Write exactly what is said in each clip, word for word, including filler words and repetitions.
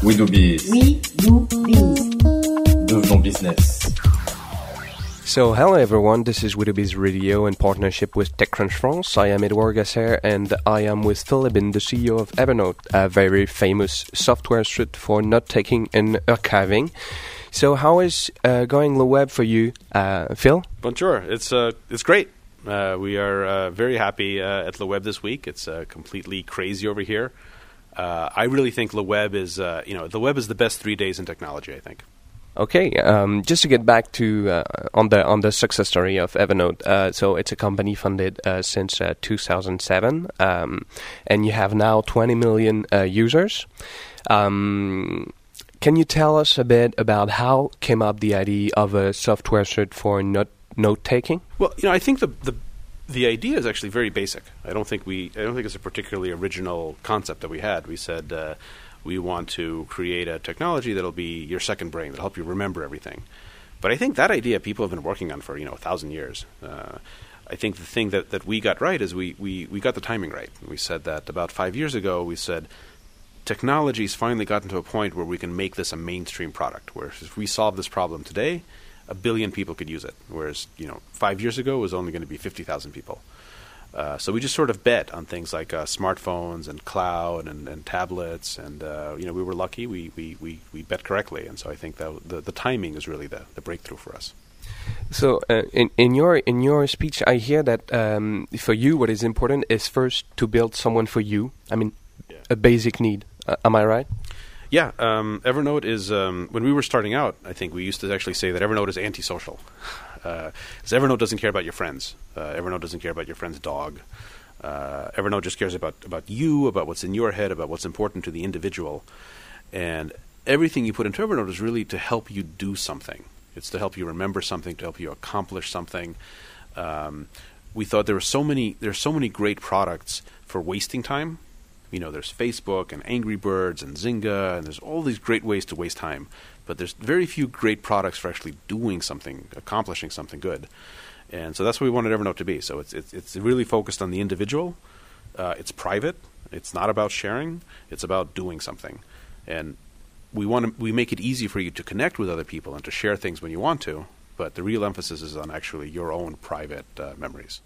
We do biz. We do biz. Devenons business. So, hello everyone, this is WeDoBiz Radio in partnership with TechCrunch France. I am Edouard Gasser and I am with Phil Libin, the C E O of Evernote, a very famous software suite for note-taking and archiving. So, how is uh, going the web for you, uh, Phil? Bonjour, it's uh, it's great. Uh, we are uh, very happy uh, at Le Web this week. It's uh, completely crazy over here. Uh, I really think Le Web is, uh, you know, Le Web is the best three days in technology, I think. Okay, um, just to get back to uh, on the on the success story of Evernote. Uh, so it's a company funded uh, since uh, two thousand seven, um, and you have now twenty million uh, users. Um, can you tell us a bit about how came up the idea of a software suite for note note taking? Well, you know, I think the the the idea is actually very basic. I don't think we I don't think it's a particularly original concept that we had. We said. Uh, We want to create a technology that'll be your second brain, that'll help you remember everything. But I think that idea people have been working on for, you know, a thousand years. Uh, I think the thing that, that we got right is we, we, we got the timing right. We said that about five years ago, we said technology's finally gotten to a point where we can make this a mainstream product, where if we solve this problem today, a billion people could use it. Whereas, you know, five years ago, it was only going to be fifty thousand people. Uh, so we just sort of bet on things like uh, smartphones and cloud and, and tablets, and uh, you know we were lucky. We, we, we, we bet correctly, and so I think that the, the timing is really the, the breakthrough for us. So uh, in in your in your speech, I hear that um, for you, what is important is first to build someone for you. I mean, Yeah. a basic need. Uh, am I right? Yeah, um, Evernote is um, when we were starting out. I think we used to actually say that Evernote is antisocial. Because uh, Evernote doesn't care about your friends. Uh, Evernote doesn't care about your friend's dog. Uh, Evernote just cares about, about you, about what's in your head, about what's important to the individual. And everything you put into Evernote is really to help you do something. It's to help you remember something, to help you accomplish something. Um, we thought there were so many there's so many great products for wasting time. You know, there's Facebook and Angry Birds and Zynga, and there's all these great ways to waste time. But there's very few great products for actually doing something, accomplishing something good. And so that's what we wanted Evernote to be. So it's it's, it's really focused on the individual. Uh, it's private. It's not about sharing. It's about doing something. And we want to we make it easy for you to connect with other people and to share things when you want to. But the real emphasis is on actually your own private uh, memories.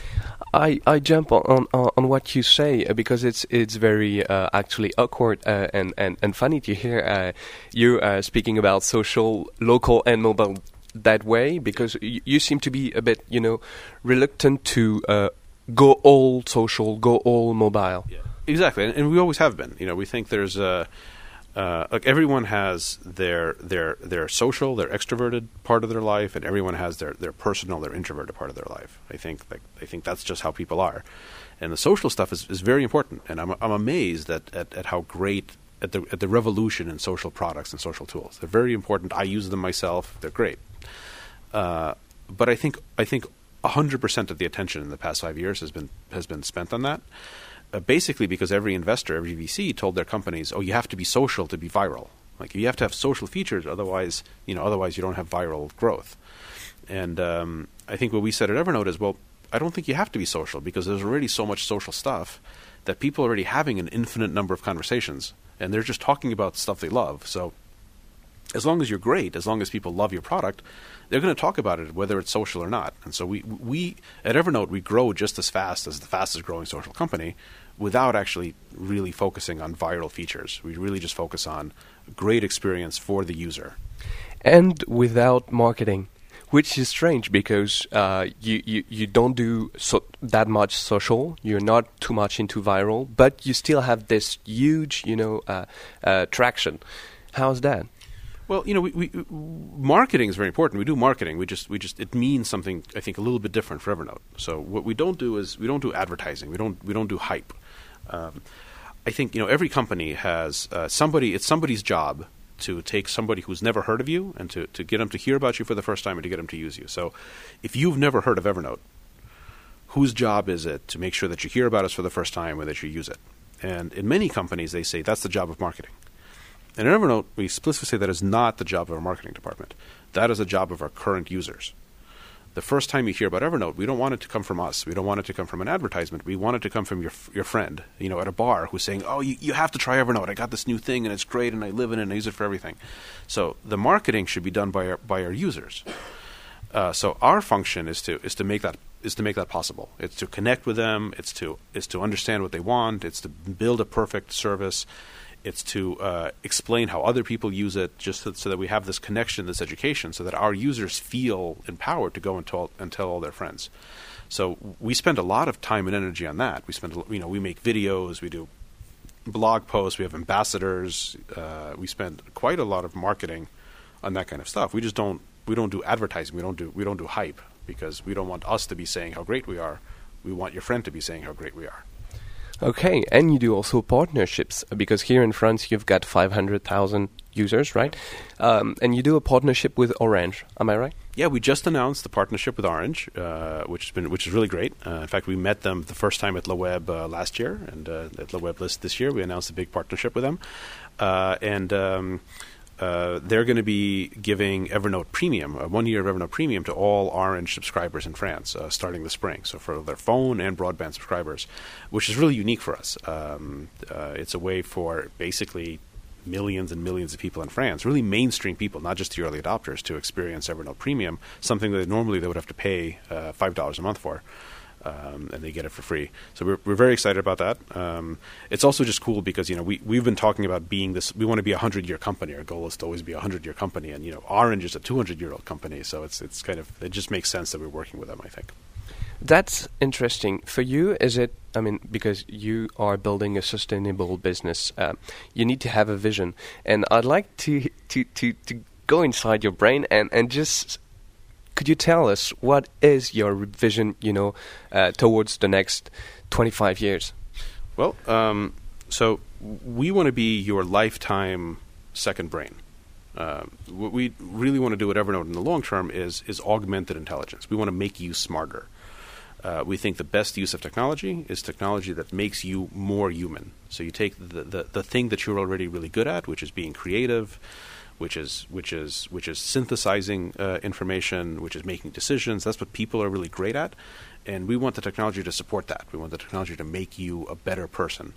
I, I jump on, on on what you say uh, because it's it's very uh, actually awkward uh, and, and, and funny to hear uh, you uh, speaking about social, local and mobile that way, because y- you seem to be a bit, you know, reluctant to uh, go all social, go all mobile. Yeah. Exactly, and, and we always have been. You know, we think there's a uh, like everyone has their their their social, their extroverted part of their life, and everyone has their, their personal, their introverted part of their life. I think like, I think that's just how people are, and the social stuff is, is very important. And I'm I'm amazed at, at, at how great at the at the revolution in social products and social tools. They're very important. I use them myself. They're great, uh, but I think I think one hundred percent of the attention in the past five years has been has been spent on that. Uh, basically because every investor, every V C told their companies, oh, you have to be social to be viral. Like you have to have social features, otherwise, you know, otherwise you don't have viral growth. And um, I think what we said at Evernote is, well, I don't think you have to be social because there's already so much social stuff that people are already having an infinite number of conversations, and they're just talking about stuff they love. So as long as you're great, as long as people love your product, they're going to talk about it whether it's social or not. And so we we at Evernote we grow just as fast as the fastest growing social company without actually really focusing on viral features. We really just focus on great experience for the user. And without marketing, which is strange because uh, you, you, you don't do so that much social, you're not too much into viral, but you still have this huge, you know, uh, uh, traction. How's that? Well, you know, we, we marketing is very important. We do marketing. We just we just it means something I think a little bit different for Evernote. So what we don't do is we don't do advertising. We don't we don't do hype. Um, I think you know every company has uh, somebody. It's somebody's job to take somebody who's never heard of you and to to get them to hear about you for the first time and to get them to use you. So if you've never heard of Evernote, whose job is it to make sure that you hear about us for the first time and that you use it? And in many companies, they say that's the job of marketing. And in Evernote, we explicitly say that is not the job of our marketing department. That is the job of our current users. the first time you hear about Evernote, we don't want it to come from us. We don't want it to come from an advertisement. We want it to come from your your friend, you know, at a bar who's saying, oh, you, you have to try Evernote. I got this new thing and it's great and I live in it and I use it for everything. So the marketing should be done by our, by our users. Uh, so our function is to is to make that is to make that possible. It's to connect with them. It's to it's to understand what they want. It's to build a perfect service. It's to uh, explain how other people use it, just so, so that we have this connection, this education, so that our users feel empowered to go and tell, and tell all their friends. So we spend a lot of time and energy on that. We spend, you know, we make videos, we do blog posts, we have ambassadors. Uh, we spend quite a lot of marketing on that kind of stuff. We just don't we don't do advertising. We don't do we don't do hype, because we don't want us to be saying how great we are. We want your friend to be saying how great we are. Okay, and you do also partnerships, because here in France you've got five hundred thousand users, right? Um, and you do a partnership with Orange, am I right? Yeah, we just announced the partnership with Orange, uh, which has been which is really great. Uh, in fact, we met them the first time at Le Web uh, last year, and uh, at Le Web List this year we announced a big partnership with them. Uh, and um, uh, they're going to be giving Evernote Premium, uh, one year of Evernote Premium, to all Orange subscribers in France, uh, starting this spring. So for their phone and broadband subscribers, which is really unique for us. Um, uh, it's a way for basically millions and millions of people in France, really mainstream people, not just the early adopters, to experience Evernote Premium, something that normally they would have to pay uh, five dollars a month for. Um, and they get it for free. So we're we're very excited about that. Um, it's also just cool because, you know, we, we've been talking about being this, we want to be a hundred-year company. Our goal is to always be a hundred-year company. And, you know, Orange is a two hundred-year-old company. So it's it's kind of, it just makes sense that we're working with them, I think. That's interesting. For you, is it, I mean, because you are building a sustainable business, uh, you need to have a vision. And I'd like to, to, to, to go inside your brain and, and just... Could you tell us what is your vision, you know, uh, towards the next twenty-five years? Well, um, so we want to be your lifetime second brain. Uh, what we really want to do at Evernote in the long term is is augmented intelligence. We want to make you smarter. Uh, we think the best use of technology is technology that makes you more human. So you take the, the, the thing that you're already really good at, which is being creative, which is which is which is synthesizing uh, information, which is making decisions. That's what people are really great at, and we want the technology to support that. We want the technology to make you a better person,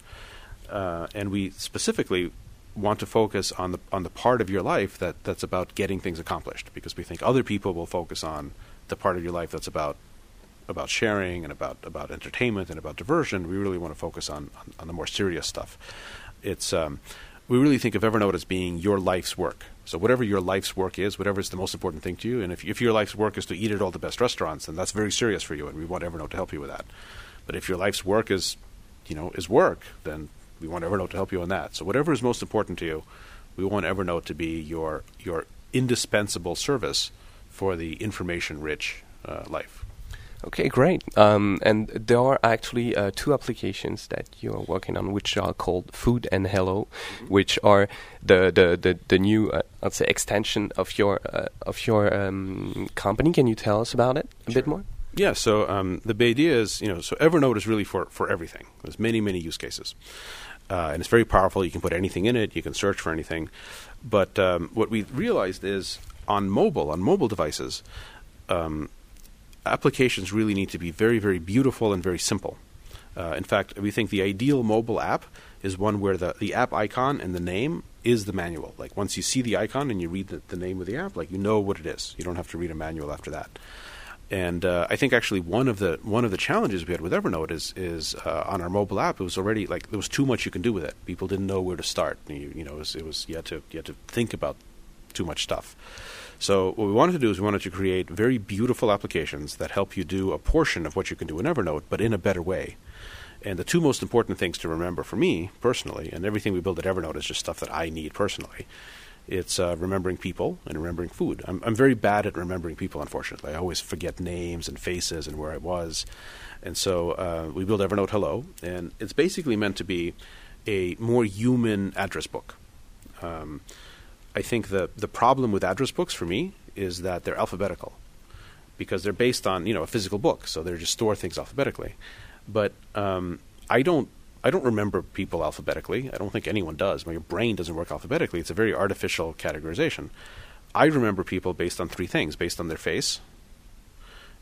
uh, and we specifically want to focus on the on the part of your life that, that's about getting things accomplished, because we think other people will focus on the part of your life that's about about sharing and about about entertainment and about diversion. We really want to focus on on, on the more serious stuff. It's um, We really think of Evernote as being your life's work. So whatever your life's work is, whatever is the most important thing to you, and if, if your life's work is to eat at all the best restaurants, then that's very serious for you, and we want Evernote to help you with that. But if your life's work is, you know, is work, then we want Evernote to help you on that. So whatever is most important to you, we want Evernote to be your your indispensable service for the information-rich uh, life. Okay, great. Um, and there are actually uh, two applications that you are working on, which are called Food and Hello, mm-hmm. which are the the the, the new, uh, I'd say, extension of your uh, of your um, company. Can you tell us about it a Sure. bit more? Yeah. So um, the idea is, you know, so Evernote is really for for everything. There's many many use cases, uh, and it's very powerful. You can put anything in it. You can search for anything. But um, what we realized is on mobile on mobile devices. Um, Applications really need to be very, very beautiful and very simple. Uh, in fact, we think the ideal mobile app is one where the, the app icon and the name is the manual. Like once you see the icon and you read the, the name of the app, like you know what it is. You don't have to read a manual after that. And uh, I think actually one of the one of the challenges we had with Evernote is is uh, on our mobile app. It was already like there was too much you can do with it. People didn't know where to start. You, you know, it was, it was you had to you had to think about too much stuff. So what we wanted to do is we wanted to create very beautiful applications that help you do a portion of what you can do in Evernote, but in a better way. And the two most important things to remember for me personally, and everything we build at Evernote is just stuff that I need personally, it's uh, remembering people and remembering food. I'm, I'm very bad at remembering people, unfortunately. I always forget names and faces and where I was. And so uh, we built Evernote Hello, and it's basically meant to be a more human address book. Um, I think the the problem with address books for me is that they're alphabetical, because they're based on, you know, a physical book, so they just store things alphabetically. But um, I don't I don't remember people alphabetically. I don't think anyone does. My brain doesn't work alphabetically. It's a very artificial categorization. I remember people based on three things: based on their face,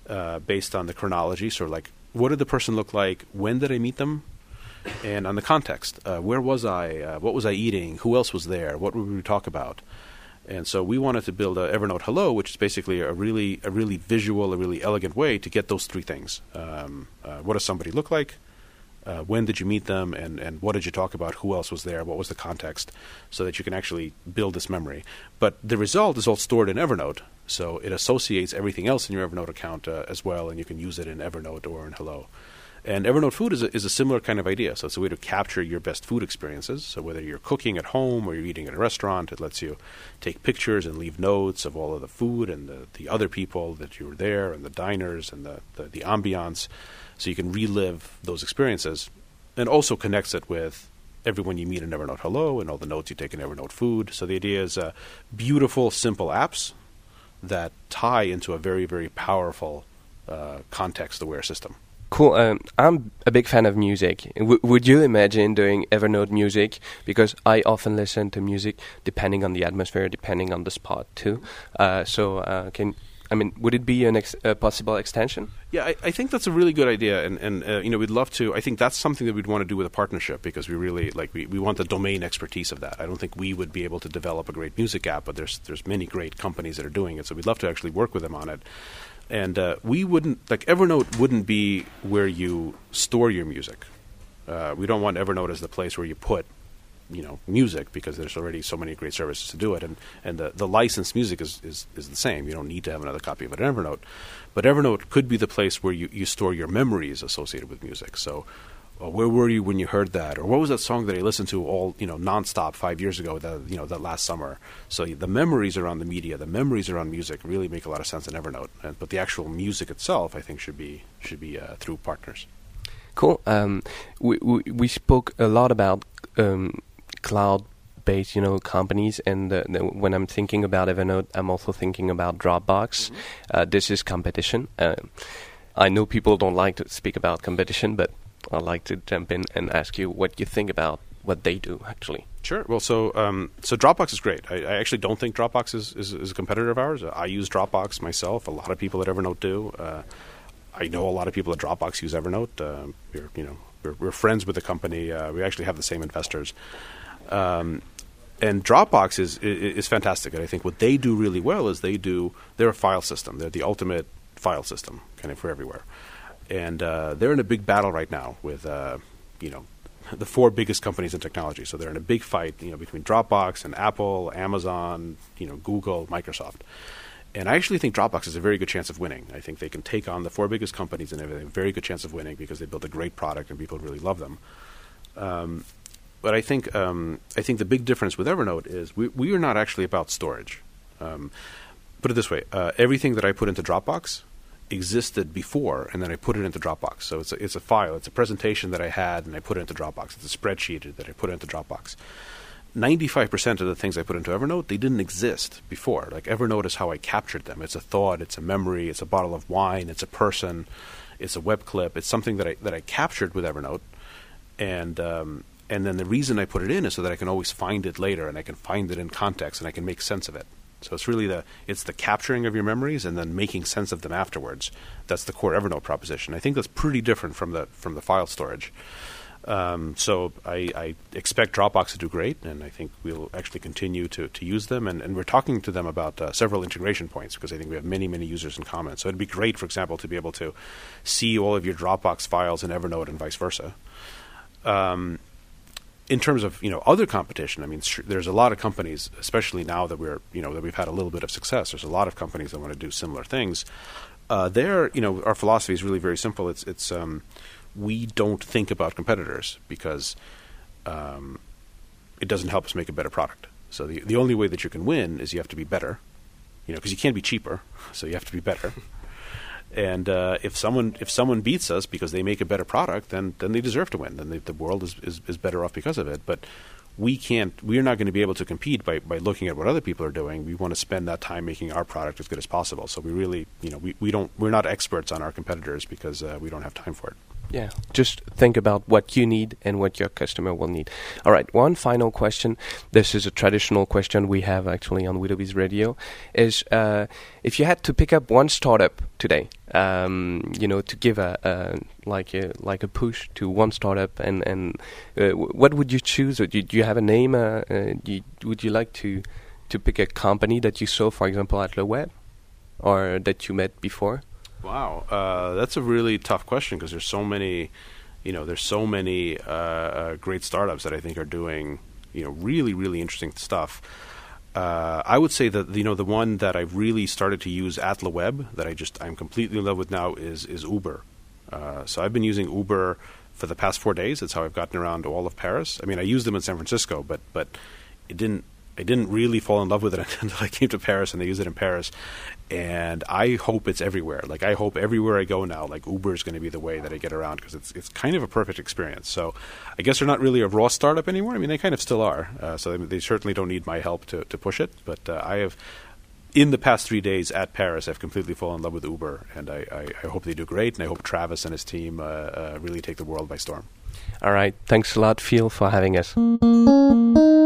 uh, based on the chronology. So like, what did the person look like? When did I meet them? And on the context, uh, where was I? Uh, what was I eating? Who else was there? What would we talk about? And so we wanted to build a Evernote Hello, which is basically a really, a really visual, a really elegant way to get those three things. Um, uh, what does somebody look like? Uh, when did you meet them? And, and what did you talk about? Who else was there? What was the context? So that you can actually build this memory. But the result is all stored in Evernote. So it associates everything else in your Evernote account uh, as well, and you can use it in Evernote or in Hello. And Evernote Food is a, is a similar kind of idea. So it's a way to capture your best food experiences. So whether you're cooking at home or you're eating at a restaurant, it lets you take pictures and leave notes of all of the food and the, the other people that you were there and the diners and the, the, the ambiance. So you can relive those experiences, and also connects it with everyone you meet in Evernote Hello and all the notes you take in Evernote Food. So the idea is uh, beautiful, simple apps that tie into a very, very powerful uh, context-aware system. Cool. Um, I'm a big fan of music. W- would you imagine doing Evernote music? Because I often listen to music depending on the atmosphere, depending on the spot too. Uh, so, uh, can I mean, would it be an ex- a possible extension? Yeah, I, I think that's a really good idea, and and uh, you know, we'd love to. I think that's something that we'd want to do with a partnership, because we really like we, we want the domain expertise of that. I don't think we would be able to develop a great music app, but there's there's many great companies that are doing it, so we'd love to actually work with them on it. And uh, we wouldn't, like, Evernote wouldn't be where you store your music. Uh, we don't want Evernote as the place where you put, you know, music, because there's already so many great services to do it. And, and the, the licensed music is, is, is the same. You don't need to have another copy of it in Evernote. But Evernote could be the place where you, you store your memories associated with music. So uh, where were you when you heard that? Or what was that song that I listened to all, you know, nonstop five years ago, that, you know, that last summer? So the memories around the media, the memories around music really make a lot of sense in Evernote. And, but the actual music itself, I think, should be should be uh, through partners. Cool. Um, we, we we spoke a lot about um, cloud-based, you know, companies, and uh, the, when I'm thinking about Evernote, I'm also thinking about Dropbox. Mm-hmm. Uh, this is competition. Uh, I know people don't like to speak about competition, but I'd like to jump in and ask you what you think about what they do, actually. Sure. Well, so um, so Dropbox is great. I, I actually don't think Dropbox is, is, is a competitor of ours. I use Dropbox myself. A lot of people at Evernote do. Uh, I know a lot of people at Dropbox use Evernote. Uh, we're, you know, we're, we're friends with the company. Uh, we actually have the same investors. Um, and Dropbox is, is is fantastic. And I think what they do really well is they do, they're a file system. They're the ultimate file system, kind of for everywhere. And uh, they're in a big battle right now with, uh, you know, the four biggest companies in technology. So they're in a big fight, you know, between Dropbox and Apple, Amazon, you know, Google, Microsoft. And I actually think Dropbox has a very good chance of winning. I think they can take on the four biggest companies and have a very good chance of winning, because they built a great product and people really love them. Um, but I think um, I think the big difference with Evernote is we, we are not actually about storage. Um, put it this way: uh, everything that I put into Dropbox existed before, and then I put it into Dropbox. So it's a, it's a file. It's a presentation that I had, and I put it into Dropbox. It's a spreadsheet that I put into Dropbox. ninety-five percent of the things I put into Evernote, they didn't exist before. Like, Evernote is how I captured them. It's a thought, it's a memory, it's a bottle of wine, it's a person, it's a web clip. It's something that I that I captured with Evernote, and um, and then the reason I put it in is so that I can always find it later, and I can find it in context, and I can make sense of it. So it's really the it's the capturing of your memories and then making sense of them afterwards. That's the core Evernote proposition. I think that's pretty different from the from the file storage. Um, so I, I expect Dropbox to do great, and I think we'll actually continue to, to use them. And, and we're talking to them about uh, several integration points, because I think we have many, many users in common. So it'd be great, for example, to be able to see all of your Dropbox files in Evernote and vice versa. Um, in terms of, you know, other competition, I mean, sh- there's a lot of companies, especially now that we're, you know, that we've had a little bit of success. There's a lot of companies that want to do similar things. Uh, there, you know, our philosophy is really very simple. It's it's um, we don't think about competitors, because um, it doesn't help us make a better product. So the the only way that you can win is you have to be better, you know, because you can't be cheaper, so you have to be better. And uh, if someone if someone beats us because they make a better product, then then they deserve to win. Then they, the world is, is is better off because of it. But we can't. We're not going to be able to compete by, by looking at what other people are doing. We want to spend that time making our product as good as possible. So we really, you know, we, we don't we're not experts on our competitors, because uh, we don't have time for it. Yeah, just think about what you need and what your customer will need. All right, one final question. This is a traditional question we have actually on Willoughby's Radio. Is uh, if you had to pick up one startup today, um, you know, to give a, a like a like a push to one startup, and and uh, what would you choose? Or do, do you have a name? Uh, uh, do you, would you like to to pick a company that you saw, for example, at Le Web, or that you met before? Wow, uh, that's a really tough question because there's so many, you know, there's so many uh, uh, great startups that I think are doing, you know, really, really interesting stuff. Uh, I would say that, you know, the one that I've really started to use at Le Web that I just I'm completely in love with now is is Uber. Uh, so I've been using Uber for the past four days. That's how I've gotten around to all of Paris. I mean, I used them in San Francisco, but but it didn't. I didn't really fall in love with it until I came to Paris and they use it in Paris. And I hope it's everywhere. Like, I hope everywhere I go now, like, Uber is going to be the way that I get around because it's it's kind of a perfect experience. So I guess they're not really a raw startup anymore. I mean, they kind of still are. Uh, so they, they certainly don't need my help to, to push it. But uh, I have, in the past three days at Paris, I've completely fallen in love with Uber. And I, I, I hope they do great. And I hope Travis and his team uh, uh, really take the world by storm. All right. Thanks a lot, Phil, for having us.